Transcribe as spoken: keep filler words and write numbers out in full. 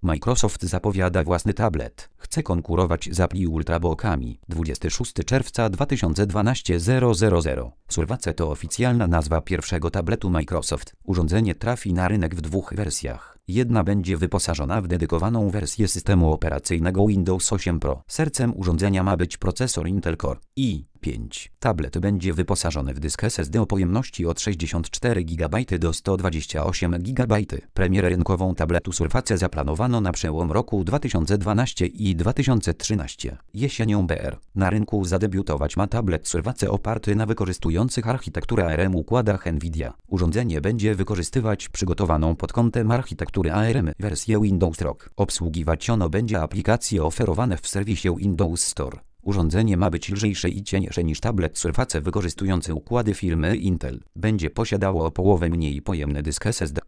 Microsoft zapowiada własny tablet. Chce konkurować z Apple i Ultrabookami. dwudziestego szóstego czerwca dwa tysiące dwunastego zero zero zero. Surface to oficjalna nazwa pierwszego tabletu Microsoft. Urządzenie trafi na rynek w dwóch wersjach. Jedna będzie wyposażona w dedykowaną wersję systemu operacyjnego Windows osiem Pro. Sercem urządzenia ma być procesor Intel Core i pięć. Tablet będzie wyposażony w dysk S S D o pojemności od sześćdziesiąt cztery gigabajty do sto dwadzieścia osiem gigabajtów. Premierę rynkową tabletu Surface zaplanowano na przełom roku dwa tysiące dwunastego i dwa tysiące trzynastego. Jesienią B R. Na rynku zadebiutować ma tablet Surface oparty na wykorzystujących architekturę A R M układach Nvidia. Urządzenie będzie wykorzystywać przygotowaną pod kątem architektury A R M wersję Windows Rock. Obsługiwać ono będzie aplikacje oferowane w serwisie Windows Store. Urządzenie ma być lżejsze i cieńsze niż tablet Surface wykorzystujący układy firmy Intel. Będzie posiadało o połowę mniej pojemny dysk S S D.